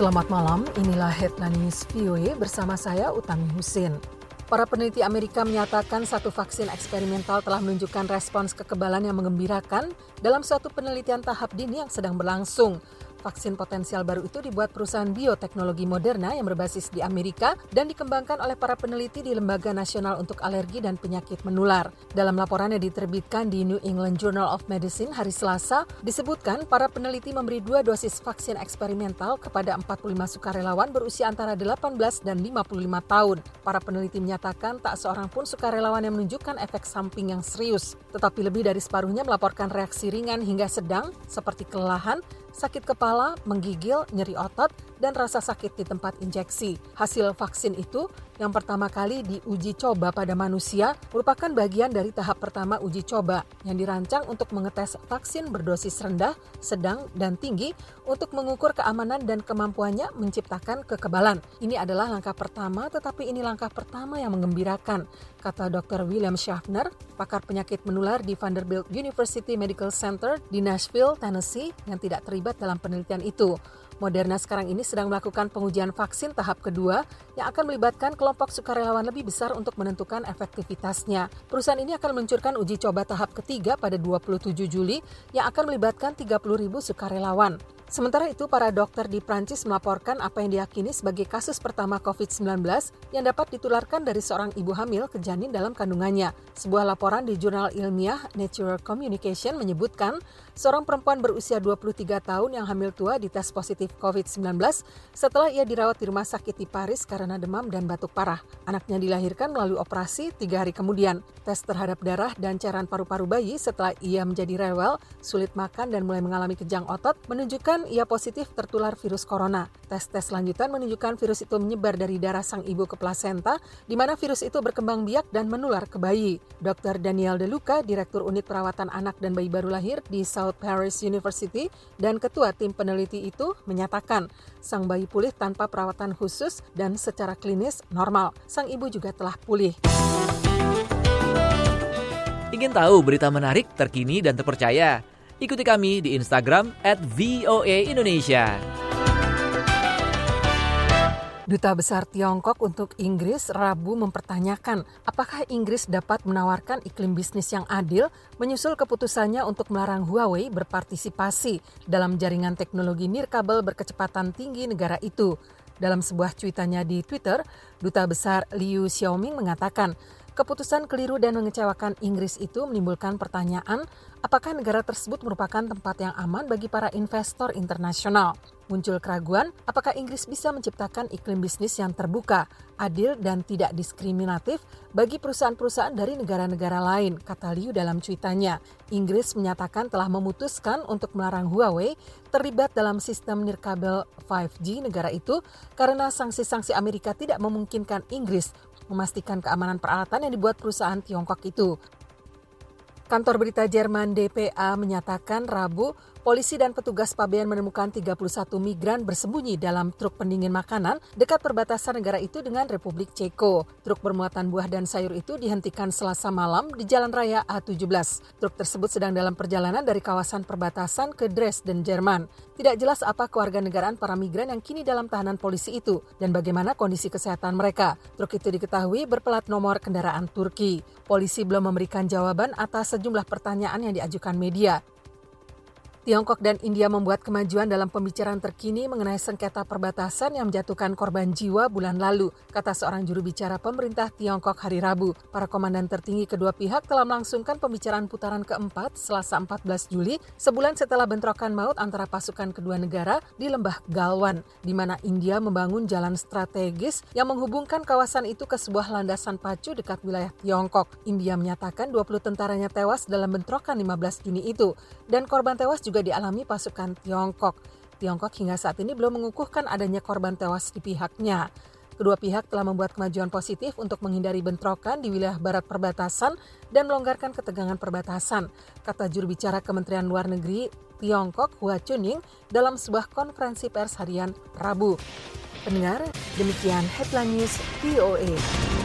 Selamat malam, inilah Headline News VOA bersama saya Utami Husin. Para peneliti Amerika menyatakan satu vaksin eksperimental telah menunjukkan respons kekebalan yang menggembirakan dalam suatu penelitian tahap dini yang sedang berlangsung. Vaksin potensial baru itu dibuat perusahaan bioteknologi Moderna yang berbasis di Amerika dan dikembangkan oleh para peneliti di Lembaga Nasional untuk Alergi dan Penyakit Menular. Dalam laporan yang diterbitkan di New England Journal of Medicine hari Selasa, disebutkan para peneliti memberi 2 dosis vaksin eksperimental kepada 45 sukarelawan berusia antara 18 dan 55 tahun. Para peneliti menyatakan tak seorang pun sukarelawan yang menunjukkan efek samping yang serius, tetapi lebih dari separuhnya melaporkan reaksi ringan hingga sedang seperti kelelahan, sakit kepala, menggigil, nyeri otot, dan rasa sakit di tempat injeksi. Hasil vaksin itu yang pertama kali diuji coba pada manusia merupakan bagian dari tahap pertama uji coba yang dirancang untuk mengetes vaksin berdosis rendah, sedang, dan tinggi untuk mengukur keamanan dan kemampuannya menciptakan kekebalan. Ini adalah langkah pertama, tetapi ini langkah pertama yang menggembirakan, kata Dr. William Schaffner, pakar penyakit menular di Vanderbilt University Medical Center di Nashville, Tennessee, yang tidak terlibat dalam penelitian itu. Moderna sekarang ini sedang melakukan pengujian vaksin tahap kedua yang akan melibatkan kelompok sukarelawan lebih besar untuk menentukan efektivitasnya. Perusahaan ini akan meluncurkan uji coba tahap ketiga pada 27 Juli yang akan melibatkan 30.000 sukarelawan. Sementara itu, para dokter di Prancis melaporkan apa yang diyakini sebagai kasus pertama COVID-19 yang dapat ditularkan dari seorang ibu hamil ke janin dalam kandungannya. Sebuah laporan di jurnal ilmiah Nature Communication menyebutkan seorang perempuan berusia 23 tahun yang hamil tua dites positif COVID-19 setelah ia dirawat di rumah sakit di Paris karena demam dan batuk parah. Anaknya dilahirkan melalui operasi 3 hari kemudian. Tes terhadap darah dan cairan paru-paru bayi setelah ia menjadi rewel, sulit makan dan mulai mengalami kejang otot menunjukkan ia positif tertular virus corona. Tes-tes lanjutan menunjukkan virus itu menyebar dari darah sang ibu ke plasenta, di mana virus itu berkembang biak dan menular ke bayi. Dr. Daniel De Luca, Direktur Unit Perawatan Anak dan Bayi Baru Lahir di South Paris University dan ketua tim peneliti itu menyatakan sang bayi pulih tanpa perawatan khusus dan secara klinis normal. Sang ibu juga telah pulih. Ingin tahu berita menarik, terkini, dan terpercaya? Ikuti kami di Instagram @VOA Indonesia. Duta Besar Tiongkok untuk Inggris Rabu mempertanyakan apakah Inggris dapat menawarkan iklim bisnis yang adil menyusul keputusannya untuk melarang Huawei berpartisipasi dalam jaringan teknologi nirkabel berkecepatan tinggi negara itu. Dalam sebuah cuitannya di Twitter, Duta Besar Liu Xiaoming mengatakan, keputusan keliru dan mengecewakan Inggris itu menimbulkan pertanyaan apakah negara tersebut merupakan tempat yang aman bagi para investor internasional. Muncul keraguan apakah Inggris bisa menciptakan iklim bisnis yang terbuka, adil dan tidak diskriminatif bagi perusahaan-perusahaan dari negara-negara lain, kata Liu dalam cuitannya. Inggris menyatakan telah memutuskan untuk melarang Huawei terlibat dalam sistem nirkabel 5G negara itu karena sanksi-sanksi Amerika tidak memungkinkan Inggris memastikan keamanan peralatan yang dibuat perusahaan Tiongkok itu. Kantor berita Jerman DPA menyatakan Rabu, polisi dan petugas pabean menemukan 31 migran bersembunyi dalam truk pendingin makanan dekat perbatasan negara itu dengan Republik Ceko. Truk bermuatan buah dan sayur itu dihentikan Selasa malam di Jalan Raya A17. Truk tersebut sedang dalam perjalanan dari kawasan perbatasan ke Dresden, Jerman. Tidak jelas apa kewarganegaraan para migran yang kini dalam tahanan polisi itu dan bagaimana kondisi kesehatan mereka. Truk itu diketahui berplat nomor kendaraan Turki. Polisi belum memberikan jawaban atas sejumlah pertanyaan yang diajukan media. Tiongkok dan India membuat kemajuan dalam pembicaraan terkini mengenai sengketa perbatasan yang menjatuhkan korban jiwa bulan lalu, kata seorang juru bicara pemerintah Tiongkok hari Rabu. Para komandan tertinggi kedua pihak telah melangsungkan pembicaraan putaran keempat Selasa 14 Juli, sebulan setelah bentrokan maut antara pasukan kedua negara di lembah Galwan, di mana India membangun jalan strategis yang menghubungkan kawasan itu ke sebuah landasan pacu dekat wilayah Tiongkok. India menyatakan 20 tentaranya tewas dalam bentrokan 15 Juni itu, dan korban tewas juga dialami pasukan Tiongkok. Tiongkok hingga saat ini belum mengukuhkan adanya korban tewas di pihaknya. Kedua pihak telah membuat kemajuan positif untuk menghindari bentrokan di wilayah barat perbatasan dan melonggarkan ketegangan perbatasan, kata juru bicara Kementerian Luar Negeri Tiongkok Hua Chunying dalam sebuah konferensi pers harian Rabu. Pendengar, demikian Headline News VOA.